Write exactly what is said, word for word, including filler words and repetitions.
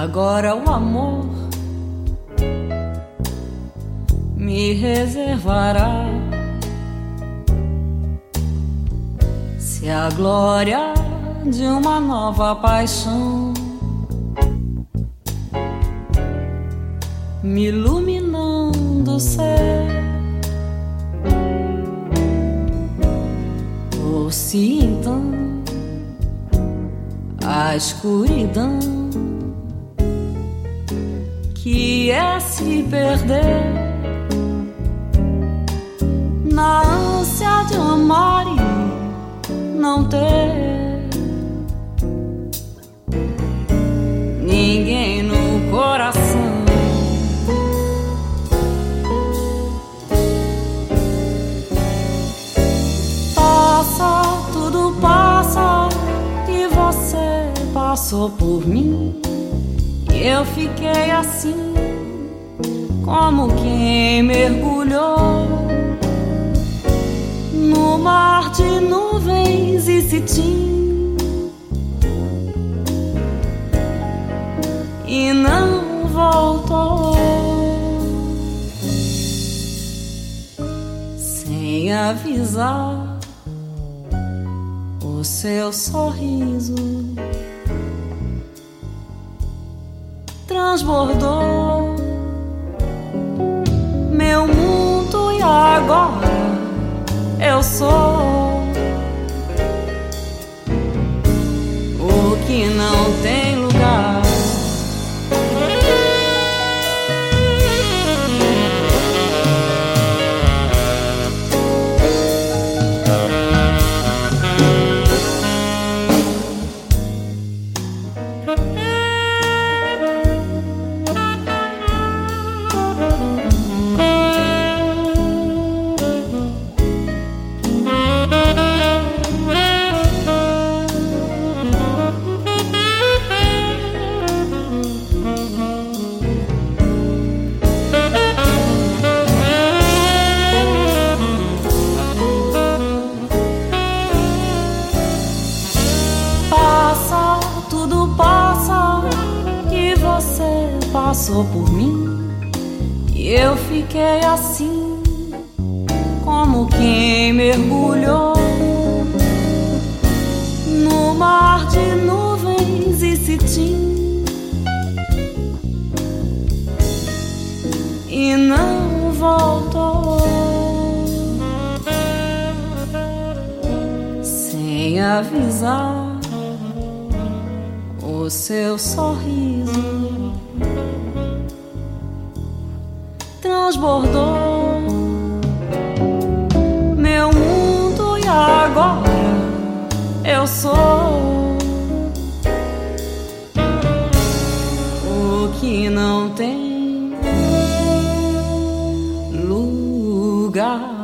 agora o amor me reservará. Se a glória de uma nova paixão me iluminando o céu, ou se então a escuridão que é se perder na ânsia de amar e não ter ninguém no coração. Passa, tudo passa e você passou por mim. Eu fiquei assim, como quem mergulhou no mar de nuvens e cetim, e não voltou. Sem avisar, o seu sorriso transbordou meu mundo e agora eu sou o que não tem lugar. Passou por mim e eu fiquei assim, como quem mergulhou no mar de nuvens e cetim, e não voltou. Sem avisar, o seu sorriso transbordou meu mundo e agora eu sou o que não tem lugar.